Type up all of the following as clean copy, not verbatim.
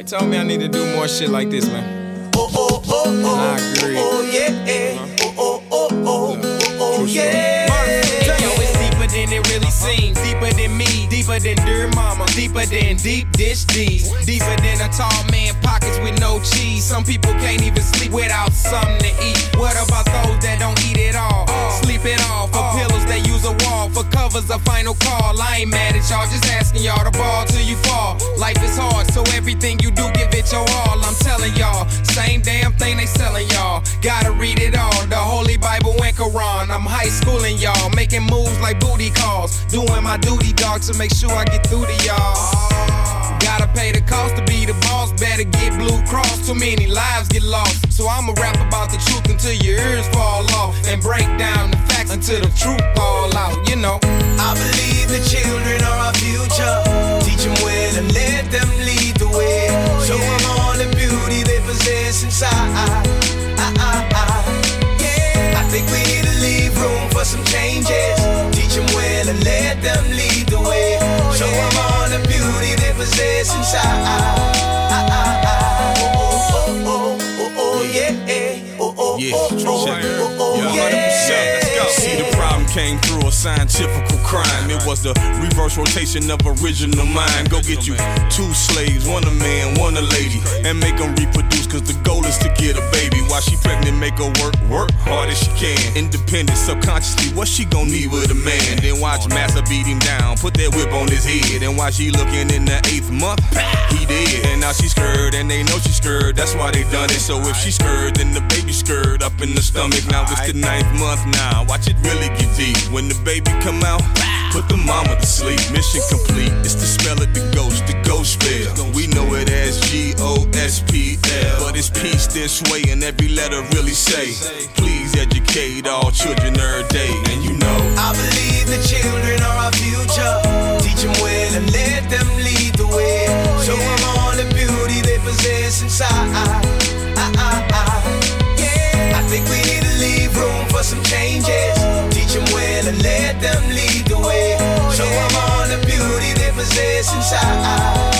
told me I need to do more shit like this, man. I agree. Than it really seems, deeper than me, deeper than Dear Mama, deeper than deep dish D's, deeper than a tall man pockets with no cheese. Some people can't even sleep without something to eat. What about those that don't eat it all? Sleep it all. For pillows they use a wall. For covers a final call. I ain't mad at y'all, just asking y'all to ball till you fall. Life is hard, so everything you do, give it your all. I'm telling y'all, same damn thing they selling y'all. Gotta read it all, the Holy Bible and Quran. I'm high schooling y'all, making moves like booty calls. Doing my duty, dog, to make sure I get through to y'all. Gotta pay the cost to be the boss, better get Blue Cross. Too many lives get lost, so I'ma rap about the truth until your ears fall off, and break down the facts until the truth fall out, you know. I believe the children are our future. Teach them well and let them lead the way. Show them all the beauty they possess inside. I think we need to leave room for some changes. Teach them well and let them lead the way. Show them all the beauty they possess inside. See, the problem came through a scientific crime. It was the reverse rotation of original mind. Go get you 2 slaves, one a man, one a lady, and make them reproduce, cause the goal is to get a baby. While she pregnant, make her work hard as she can. Independent, subconsciously, what she gon' need with a man? Then watch Massa beat him down, put that whip on his head. And while she looking in the 8th month, he dead. And now she's scared, and they know she's scared, that's why they done it. So if she's scared, then the baby's scared up in the stomach. Now it's the 9th month now, watch it really get deep. When the baby come out, put the mama to sleep. Mission complete, it's the spell of the ghost spell. We know it as GOSPL, but it's peace this way, and every letter really say, please educate all children every day. And you know, I believe the children are our future. Teach them well and let them lead the way. Show them all the beauty they possess inside. I think we need to leave room for some changes. Teach them well and let them lead the way. Show them all the beauty they possess inside.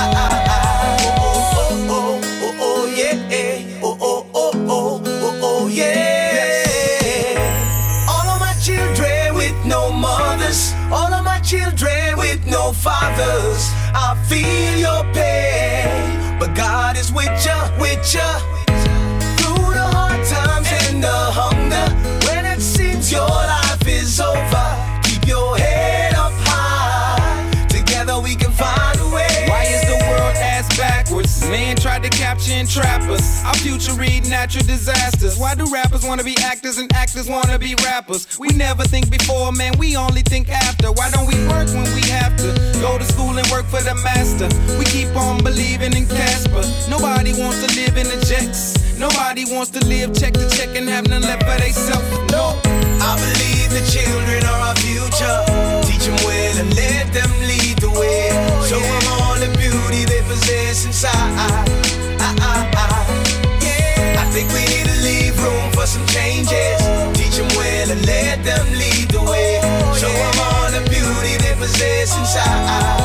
All of my children with no mothers, all of my children with no fathers. I feel your pain, but God is with ya, through the hard times and the hunger. When it seems your life is over, keep your head up high. Together we can find a way. Why is the world ass backwards? Man tried to capture and trap us. Our future read natural disasters. Why do rappers wanna be actors and actors wanna be rappers? We never think before, man, we only think after. Why don't we work when we have to? Go to school and work for the master. We keep on believing in Casper. Nobody wants to live in the jets. Nobody wants to live check to check and have none left for theyself. No. I believe the children are our future. Teach them well and let them lead the way. Show them all the beauty they possess inside. I think we need to leave room for some changes. Teach them well and let them lead the way. Show them all the beauty they possess inside.